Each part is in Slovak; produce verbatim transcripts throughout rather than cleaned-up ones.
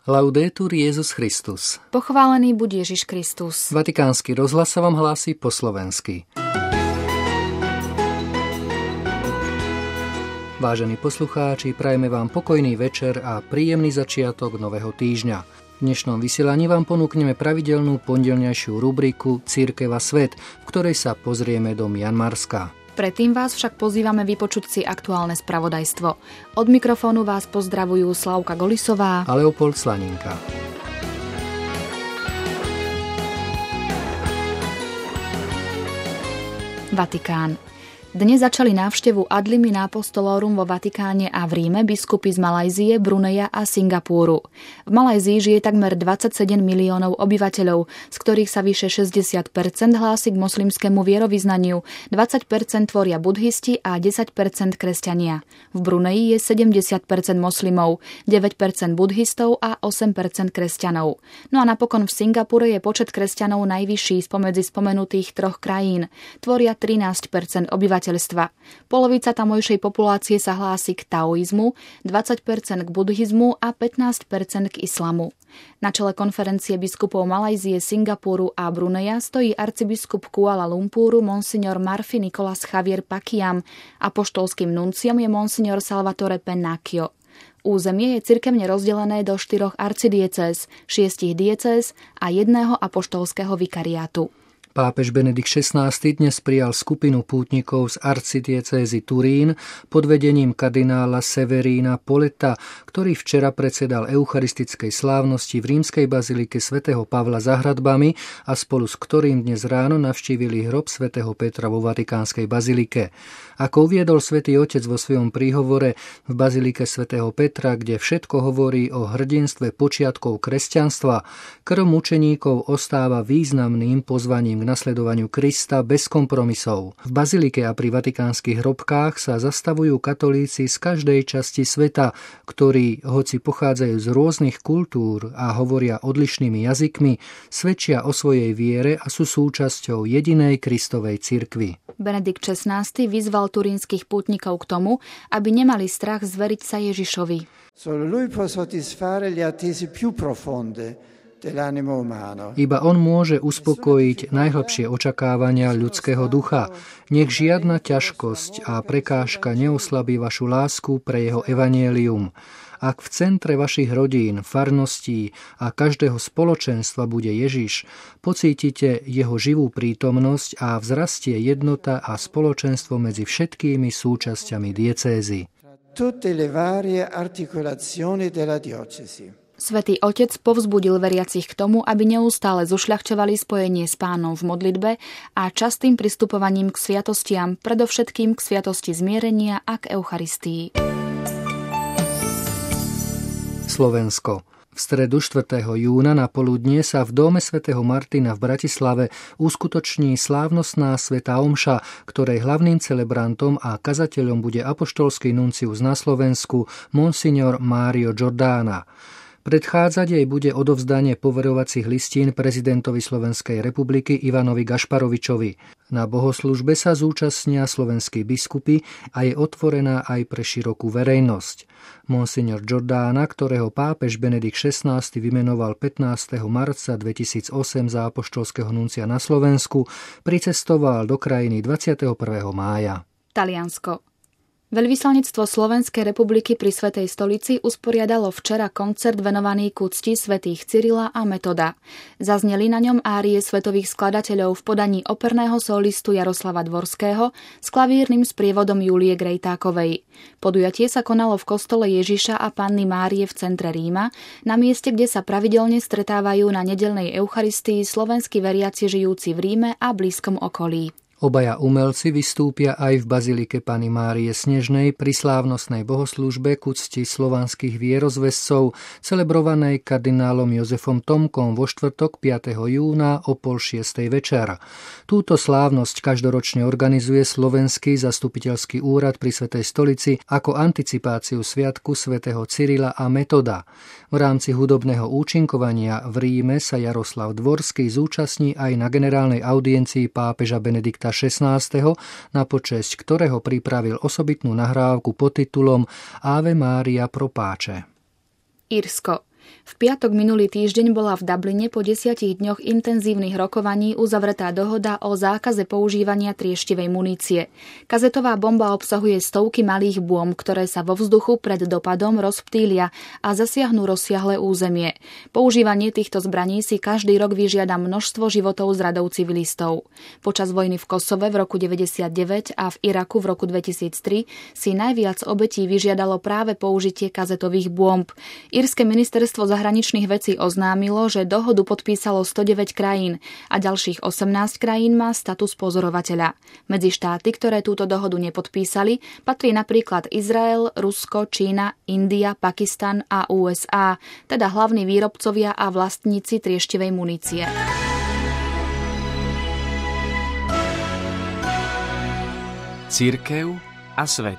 Laudetur Jesus Christus. Pochválený buď Ježiš Kristus. Vatikánsky rozhlas sa vám hlási po slovensky. Vážení poslucháči, prajeme vám pokojný večer a príjemný začiatok nového týždňa. V dnešnom vysielaní vám ponúkneme pravidelnú pondelňajšiu rubriku Cirkev a svet, v ktorej sa pozrieme do Mianmarska. Predtým vás však pozývame vypočuť si aktuálne spravodajstvo. Od mikrofónu vás pozdravujú Slavka Golisová a Leopold Slaninka. Vatikán. Dnes začali návštevu Ad limina apostolorum vo Vatikáne a v Ríme biskupy z Malajzie, Bruneja a Singapúru. V Malajzii žije takmer dvadsaťsedem miliónov obyvateľov, z ktorých sa vyše šesťdesiat percent hlási k moslimskému vierovyznaniu, dvadsať percent tvoria budhisti a desať percent kresťania. V Bruneji je sedemdesiat percent moslimov, deväť percent budhistov a osem percent kresťanov. No a napokon v Singapúre je počet kresťanov najvyšší spomedzi spomenutých troch krajín. Tvoria trinásť percent obyvateľov. Polovica tamojšej populácie sa hlási k taoizmu, dvadsať percent k budhizmu a pätnásť percent k islamu. Na čele konferencie biskupov Malajzie, Singapúru a Bruneja stojí arcibiskup Kuala Lumpúru monsignor Marfi Nicolas Javier Pakiam. Apoštolským nunciom je monsignor Salvatore Pennacchio. Územie je cirkevne rozdelené do štyroch arcidiecéz, šiestich diecéz a jedného apoštolského vikariátu. Pápež Benedikt šestnásty dnes prijal skupinu pútnikov z arcidiecézy Turín pod vedením kardinála Severína Poleta, ktorý včera predsedal eucharistickej slávnosti v rímskej bazilike svätého Pavla za hradbami a spolu s ktorým dnes ráno navštívili hrob svätého Petra vo vatikánskej bazilike. Ako uviedol svätý Otec vo svojom príhovore v bazilike svätého Petra, kde všetko hovorí o hrdinstve počiatkov kresťanstva, krv mučeníkov ostáva významným pozvaním k nasledovaniu Krista bez kompromisov. V bazilike a pri vatikánskych hrobkách sa zastavujú katolíci z každej časti sveta, ktorí, hoci pochádzajú z rôznych kultúr a hovoria odlišnými jazykmi, svedčia o svojej viere a sú súčasťou jedinej Kristovej cirkvi. Benedikt šestnásty vyzval turínskych pútnikov k tomu, aby nemali strach zveriť sa Ježišovi. Solo lui può soddisfare le attese più profonde. Iba on môže uspokojiť najhlbšie očakávania ľudského ducha. Nech žiadna ťažkosť a prekážka neoslabí vašu lásku pre jeho evanjelium. Ak v centre vašich rodín, farností a každého spoločenstva bude Ježiš, pocítite jeho živú prítomnosť a vzrastie jednota a spoločenstvo medzi všetkými súčasťami diecézy. Tutte le varie articolazioni della diocesi. Svätý Otec povzbudil veriacich k tomu, aby neustále zušľachťovali spojenie s Pánom v modlitbe a častým pristupovaním k sviatostiam, predovšetkým k sviatosti zmierenia a k Eucharistii. Slovensko. V stredu štvrtého júna na poludnie sa v dome svätého Martina v Bratislave uskutoční slávnostná svätá omša, ktorej hlavným celebrantom a kazateľom bude apoštolský nuncius na Slovensku monsignor Mário Giordana. Predchádzať jej bude odovzdanie poverovacích listín prezidentovi Slovenskej republiky Ivanovi Gašparovičovi. Na bohoslužbe sa zúčastnia slovenskí biskupy a je otvorená aj pre širokú verejnosť. Monsignor Giordana, ktorého pápež Benedikt šestnásty vymenoval pätnásteho marca dvetisícosem za apoštolského nuncia na Slovensku, pricestoval do krajiny dvadsiateho prvého mája. Taliansko. Veľvyslanectvo Slovenskej republiky pri Svätej stolici usporiadalo včera koncert venovaný k úcti svätých Cyrila a Metoda. Zazneli na ňom árie svetových skladateľov v podaní operného solistu Jaroslava Dvorského s klavírnym sprievodom Julie Grejtákovej. Podujatie sa konalo v kostole Ježiša a Panny Márie v centre Ríma, na mieste, kde sa pravidelne stretávajú na nedeľnej eucharistii slovenskí veriaci žijúci v Ríme a blízkom okolí. Obaja umelci vystúpia aj v bazilike Panny Márie Snežnej pri slávnostnej bohoslúžbe k úcti slovanských vierozvescov, celebrovanej kardinálom Jozefom Tomkom vo štvrtok piateho júna o pol šiestej večer. Túto slávnosť každoročne organizuje Slovenský zastupiteľský úrad pri Svätej stolici ako anticipáciu sviatku svätého Cyrila a Metoda. V rámci hudobného účinkovania v Ríme sa Jaroslav Dvorský zúčastní aj na generálnej audiencii pápeža Benedikta šestnásteho, na počesť ktorého pripravil osobitnú nahrávku pod titulom Ave Maria pro pace. Írsko. V piatok minulý týždeň bola v Dubline po desiatich dňoch intenzívnych rokovaní uzavretá dohoda o zákaze používania trieštivej munície. Kazetová bomba obsahuje stovky malých bomb, ktoré sa vo vzduchu pred dopadom rozptýlia a zasiahnu rozsiahle územie. Používanie týchto zbraní si každý rok vyžiada množstvo životov z radov civilistov. Počas vojny v Kosove v roku deväťdesiatdeväť a v Iraku v roku dvetisíctri si najviac obetí vyžiadalo práve použitie kazetových bomb. Írske ministerstvo zahraničných vecí oznámilo, že dohodu podpísalo stodeväť krajín a ďalších osemnásť krajín má status pozorovateľa. Medzi štáty, ktoré túto dohodu nepodpísali, patrí napríklad Izrael, Rusko, Čína, India, Pakistan a ú es á, teda hlavní výrobcovia a vlastníci trieštivej munície. Cirkev a svet.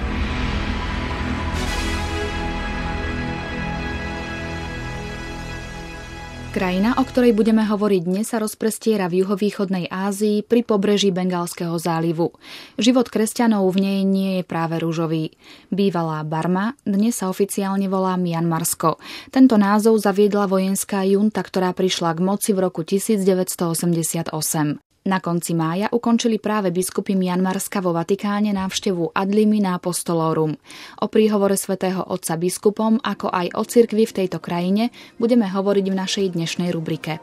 Krajina, o ktorej budeme hovoriť dnes, sa rozprestiera v juhovýchodnej Ázii pri pobreží Bengálskeho zálivu. Život kresťanov v nej nie je práve ružový. Bývalá Barma dnes sa oficiálne volá Mianmarsko. Tento názov zaviedla vojenská junta, ktorá prišla k moci v roku devätnásťstoosemdesiatosem. Na konci mája ukončili práve biskupy Mianmarska vo Vatikáne návštevu Ad limina Apostolorum. O príhovore svätého Otca biskupom, ako aj o cirkvi v tejto krajine, budeme hovoriť v našej dnešnej rubrike.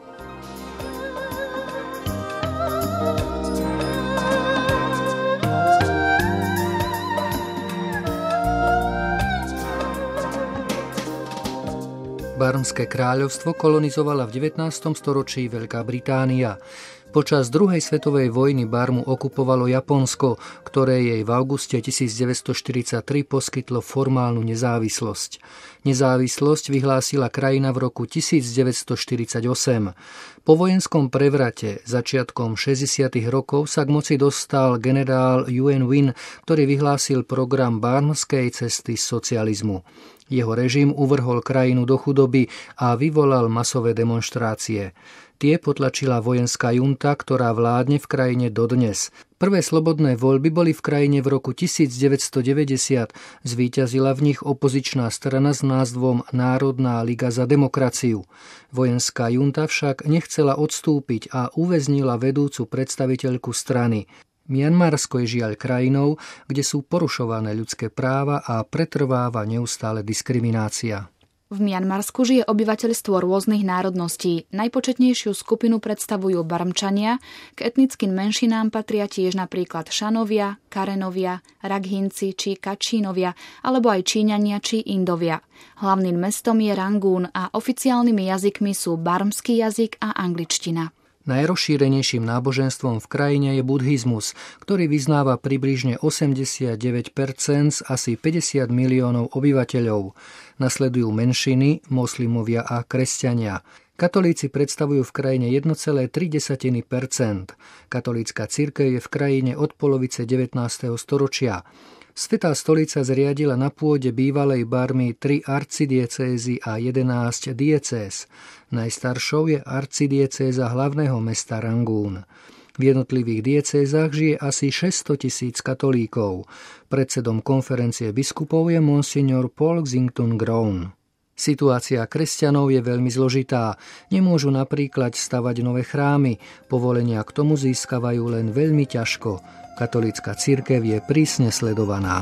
Barmské kráľovstvo kolonizovala v devätnástom storočí Veľká Británia. Počas druhej svetovej vojny Barmu okupovalo Japonsko, ktoré jej v auguste devätnásťstoštyridsaťtri poskytlo formálnu nezávislosť. Nezávislosť vyhlásila krajina v roku devätnásťstoštyridsaťosem. Po vojenskom prevrate začiatkom šesťdesiatych rokov sa k moci dostal generál Nguyen Win, ktorý vyhlásil program barmskej cesty socializmu. Jeho režim uvrhol krajinu do chudoby a vyvolal masové demonštrácie. Tie potlačila vojenská junta, ktorá vládne v krajine dodnes. Prvé slobodné voľby boli v krajine v roku devätnásťstodeväťdesiat. Zvíťazila v nich opozičná strana s názvom Národná liga za demokraciu. Vojenská junta však nechcela odstúpiť a uväznila vedúcu predstaviteľku strany. Mianmarsko je žiaľ krajinou, kde sú porušované ľudské práva a pretrváva neustále diskriminácia. V Mianmarsku žije obyvateľstvo rôznych národností. Najpočetnejšiu skupinu predstavujú Barmčania, k etnickým menšinám patria tiež napríklad Šanovia, Karenovia, Rakhinci či Kačínovia, alebo aj Číňania či Indovia. Hlavným mestom je Rangún a oficiálnymi jazykmi sú barmský jazyk a angličtina. Najrozšírenejším náboženstvom v krajine je buddhizmus, ktorý vyznáva približne osemdesiatdeväť percent z asi päťdesiat miliónov obyvateľov. Nasledujú menšiny, moslimovia a kresťania. Katolíci predstavujú v krajine jeden celá tri percenta. Katolícka cirkev je v krajine od polovice devätnásteho storočia. Svätá stolica zriadila na pôde bývalej Barmy tri arcidiecézy a jedenásť diecéz. Najstaršou je arcidiecéza hlavného mesta Rangún. V jednotlivých diecézach žije asi šesťstotisíc katolíkov. Predsedom konferencie biskupov je monsignor Paul Xington Grown. Situácia kresťanov je veľmi zložitá. Nemôžu napríklad stavať nové chrámy. Povolenia k tomu získavajú len veľmi ťažko. Katolícka cirkev je prísne sledovaná.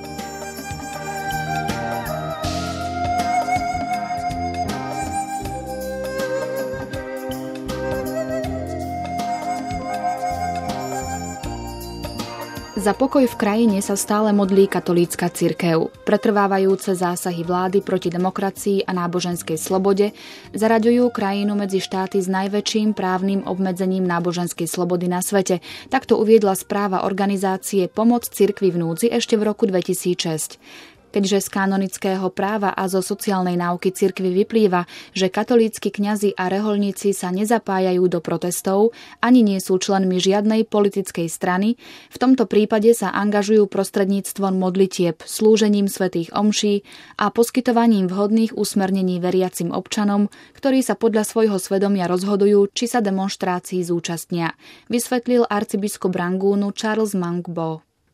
Za pokoj v krajine sa stále modlí katolícka cirkev. Pretrvávajúce zásahy vlády proti demokracii a náboženskej slobode zaraďujú krajinu medzi štáty s najväčším právnym obmedzením náboženskej slobody na svete. Takto uviedla správa organizácie Pomoc cirkvi v núdzi ešte v roku dvetisícšesť. Keďže z kanonického práva a zo sociálnej náuky cirkvi vyplýva, že katolícki kňazi a rehoľníci sa nezapájajú do protestov, ani nie sú členmi žiadnej politickej strany, v tomto prípade sa angažujú prostredníctvom modlitieb, slúžením svätých omší a poskytovaním vhodných usmernení veriacim občanom, ktorí sa podľa svojho svedomia rozhodujú, či sa demonštrácií zúčastnia, vysvetlil arcibiskup Rangúnu Charles Mangbo.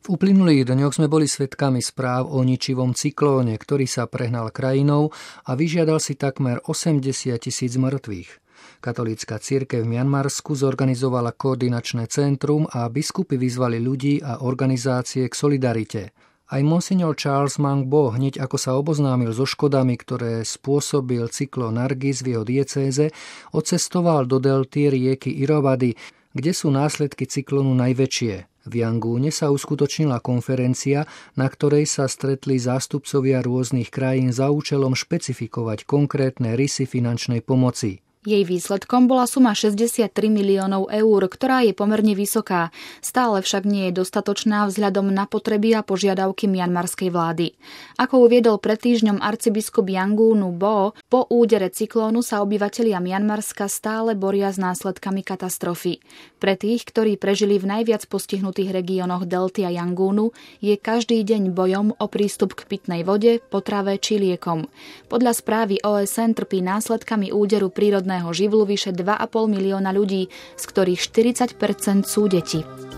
V uplynulých dňoch sme boli svedkami správ o ničivom cyklóne, ktorý sa prehnal krajinou a vyžiadal si takmer osemdesiat tisíc mŕtvych. Katolícka cirkev v Mianmarsku zorganizovala koordinačné centrum a biskupy vyzvali ľudí a organizácie k solidarite. Aj monsignor Charles Mang Bo, hneď ako sa oboznámil so škodami, ktoré spôsobil cyklón Nargis v jeho diecéze, odcestoval do delty rieky Irrawaddy, kde sú následky cyklónu najväčšie. V Yangúne sa uskutočnila konferencia, na ktorej sa stretli zástupcovia rôznych krajín za účelom špecifikovať konkrétne rysy finančnej pomoci. Jej výsledkom bola suma šesťdesiattri miliónov eur, ktorá je pomerne vysoká. Stále však nie je dostatočná vzhľadom na potreby a požiadavky mianmarskej vlády. Ako uviedol pred týždňom arcibiskup Yangúnu Bo, po údere cyklónu sa obyvatelia Mianmarska stále boria s následkami katastrofy. Pre tých, ktorí prežili v najviac postihnutých regiónoch delty a Yangúnu, je každý deň bojom o prístup k pitnej vode, potrave či liekom. Podľa správy ó es en trpí následkami úderu prírodného živlu vyše dva a pol milióna ľudí, z ktorých štyridsať percent sú deti.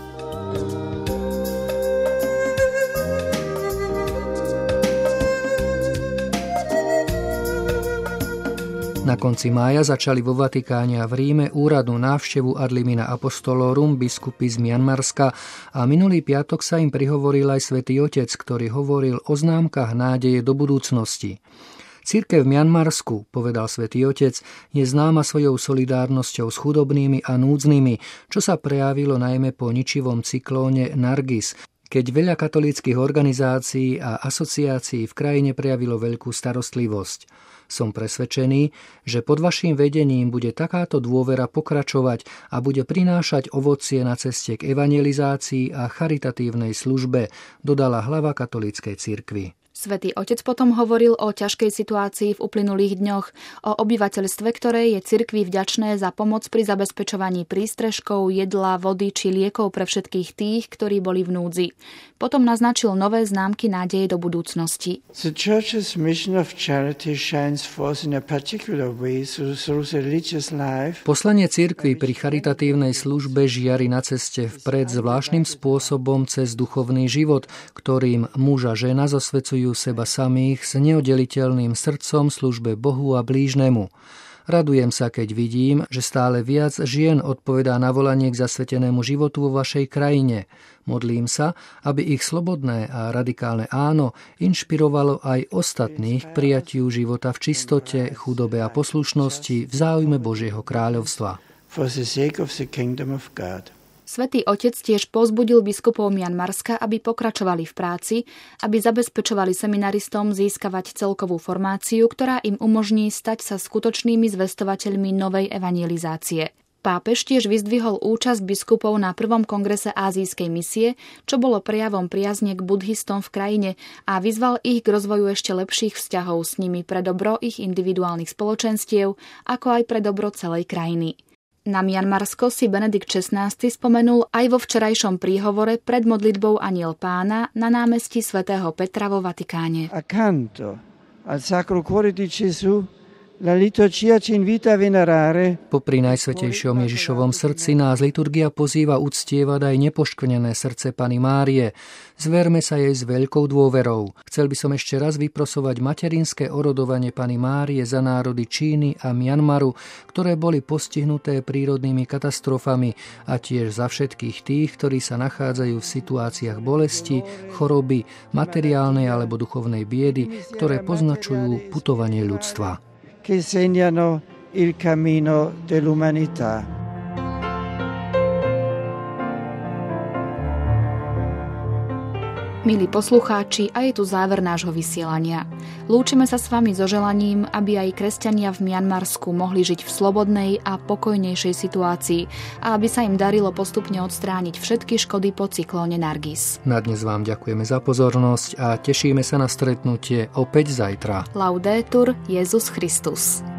Na konci mája začali vo Vatikáne a v Ríme úradnú návštevu Ad limina apostolorum biskupy z Mianmarska a minulý piatok sa im prihovoril aj svätý Otec, ktorý hovoril o známkach nádeje do budúcnosti. Cirkev v Mianmarsku, povedal svätý Otec, je známa svojou solidárnosťou s chudobnými a núdznymi, čo sa prejavilo najmä po ničivom cyklóne Nargis, keď veľa katolíckych organizácií a asociácií v krajine prejavilo veľkú starostlivosť. Som presvedčený, že pod vaším vedením bude takáto dôvera pokračovať a bude prinášať ovocie na ceste k evangelizácii a charitatívnej službe, dodala hlava katolíckej cirkvi. Svätý Otec potom hovoril o ťažkej situácii v uplynulých dňoch, o obyvateľstve, ktoré je cirkvi vďačné za pomoc pri zabezpečovaní prístrežkov, jedla, vody či liekov pre všetkých tých, ktorí boli v núdzi. Potom naznačil nové známky nádeje do budúcnosti. The Church's mission of charity shines forth in a particular way through religious life. Poslanie cirkvi pri charitatívnej službe žiari na ceste vpred zvláštnym spôsobom cez duchovný život, ktorým muž a žena zosvecujú seba samých s neoddeliteľným srdcom službe Bohu a blížnemu. Radujem sa, keď vidím, že stále viac žien odpovedá na volanie k zasvetenému životu vo vašej krajine. Modlím sa, aby ich slobodné a radikálne áno inšpirovalo aj ostatných k prijatiu života v čistote, chudobe a poslušnosti v záujme Božieho kráľovstva. For the sake of the kingdom of God. Svätý Otec tiež povzbudil biskupov Mianmarska, aby pokračovali v práci, aby zabezpečovali seminaristom získavať celkovú formáciu, ktorá im umožní stať sa skutočnými zvestovateľmi novej evangelizácie. Pápež tiež vyzdvihol účasť biskupov na prvom kongrese Ázijskej misie, čo bolo prejavom priazne k budhistom v krajine a vyzval ich k rozvoju ešte lepších vzťahov s nimi pre dobro ich individuálnych spoločenstiev, ako aj pre dobro celej krajiny. Na Mianmarsko si Benedikt šestnásty spomenul aj vo včerajšom príhovore pred modlitbou Anjel Pána na námestí svätého Petra vo Vatikáne. Accanto al Sacro Cuore di Gesù, la liturgia ci invita a venerare. Popri najsvätejšom Ježišovom srdci nás liturgia pozýva uctievať aj nepoškvrnené srdce Panny Márie. Zverme sa jej s veľkou dôverou. Chcel by som ešte raz vyprosovať materinské orodovanie Panny Márie za národy Číny a Mianmaru, ktoré boli postihnuté prírodnými katastrofami, a tiež za všetkých tých, ktorí sa nachádzajú v situáciách bolesti, choroby, materiálnej alebo duchovnej biedy, ktoré poznačujú putovanie ľudstva. Che segnano il cammino dell'umanità. Milí poslucháči, a je tu záver nášho vysielania. Lúčime sa s vami so želaním, aby aj kresťania v Mianmarsku mohli žiť v slobodnej a pokojnejšej situácii a aby sa im darilo postupne odstrániť všetky škody po cyklóne Nargis. Na dnes vám ďakujeme za pozornosť a tešíme sa na stretnutie opäť zajtra. Laudetur Jesus Christus.